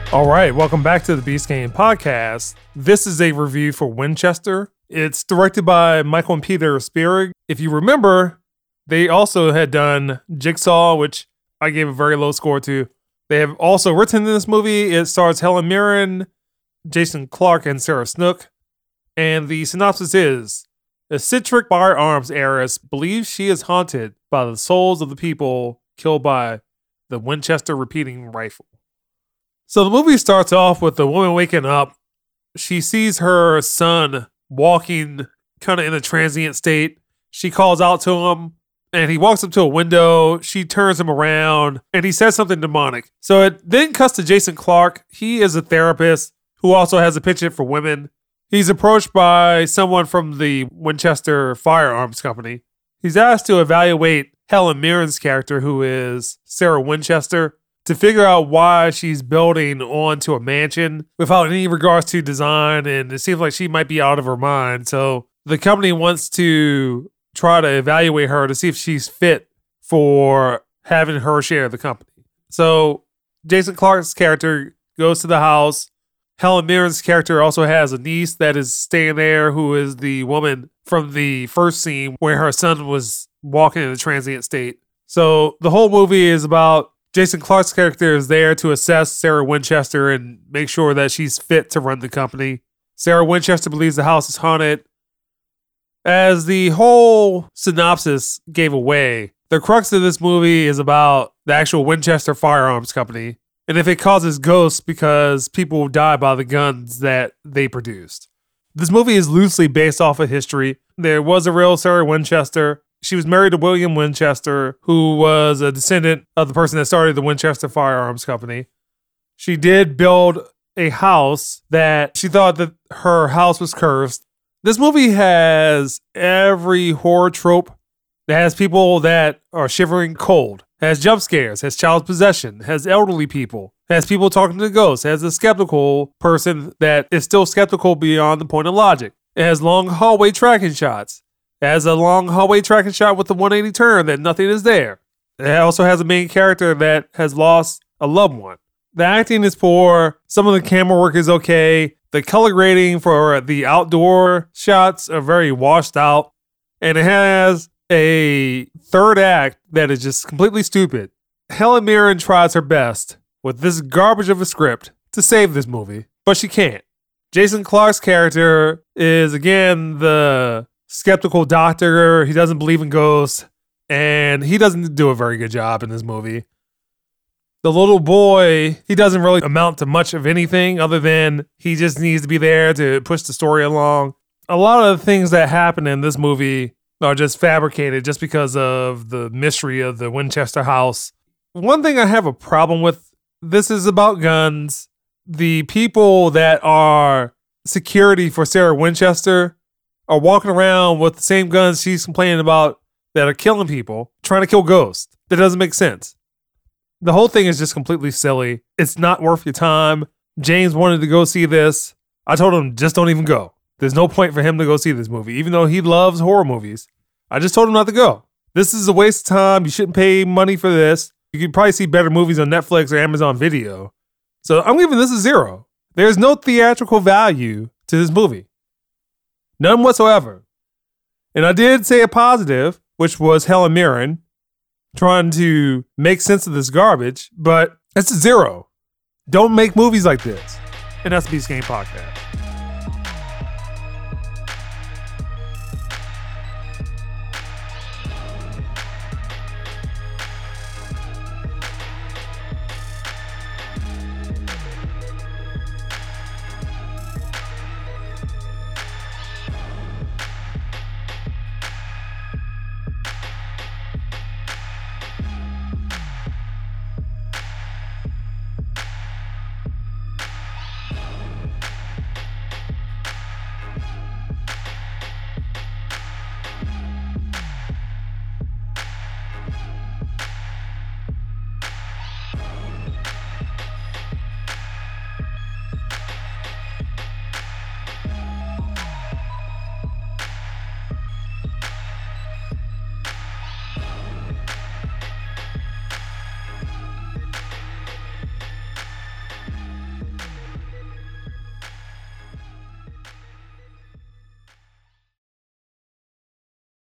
All right, welcome back to the Beast Game Podcast. This is a review for Winchester. It's directed by Michael and Peter Spierig. If you remember, they also had done Jigsaw, which I gave a very low score to. They have also written in this movie. It stars Helen Mirren, Jason Clarke, and Sarah Snook. And the synopsis is, eccentric firearms heiress believes she is haunted by the souls of the people killed by the Winchester repeating rifle. So the movie starts off with the woman waking up. She sees her son walking kind of in a transient state. She calls out to him and he walks up to a window. She turns him around and he says something demonic. So it then cuts to Jason Clarke. He is a therapist who also has a penchant for women. He's approached by someone from the Winchester Firearms Company. He's asked to evaluate Helen Mirren's character, who is Sarah Winchester, to figure out why she's building onto a mansion without any regards to design, and it seems like she might be out of her mind. So the company wants to try to evaluate her to see if she's fit for having her share of the company. So Jason Clarke's character goes to the house. Helen Mirren's character also has a niece that is staying there, who is the woman from the first scene where her son was walking in a transient state. So the whole movie is about Jason Clarke's character is there to assess Sarah Winchester and make sure that she's fit to run the company. Sarah Winchester believes the house is haunted. As the whole synopsis gave away, the crux of this movie is about the actual Winchester Firearms Company and if it causes ghosts because people die by the guns that they produced. This movie is loosely based off of history. There was a real Sarah Winchester. She was married to William Winchester, who was a descendant of the person that started the Winchester Firearms Company. She did build a house that she thought that her house was cursed. This movie has every horror trope. It has people that are shivering cold, it has jump scares, it has child possession, it has elderly people, it has people talking to ghosts, it has a skeptical person that is still skeptical beyond the point of logic. It has long hallway tracking shots. It has a long hallway tracking shot with the 180 turn that nothing is there. It also has a main character that has lost a loved one. The acting is poor. Some of the camera work is okay. The color grading for the outdoor shots are very washed out. And it has a third act that is just completely stupid. Helen Mirren tries her best with this garbage of a script to save this movie, but she can't. Jason Clarke's character is, again, the skeptical doctor. He doesn't believe in ghosts, and he doesn't do a very good job in this movie. The little boy, he doesn't really amount to much of anything other than he just needs to be there to push the story along. A lot of the things that happen in this movie are just fabricated just because of the mystery of the Winchester house. One thing I have a problem with, this is about guns. The people that are security for Sarah Winchester are walking around with the same guns she's complaining about that are killing people, trying to kill ghosts. That doesn't make sense. The whole thing is just completely silly. It's not worth your time. James wanted to go see this. I told him, just don't even go. There's no point for him to go see this movie, even though he loves horror movies. I just told him not to go. This is a waste of time. You shouldn't pay money for this. You could probably see better movies on Netflix or Amazon Video. So I'm giving this a 0. There's no theatrical value to this movie. None whatsoever. And I did say a positive, which was Helen Mirren trying to make sense of this garbage, but it's a 0. Don't make movies like this. And that's the Beast Game Podcast.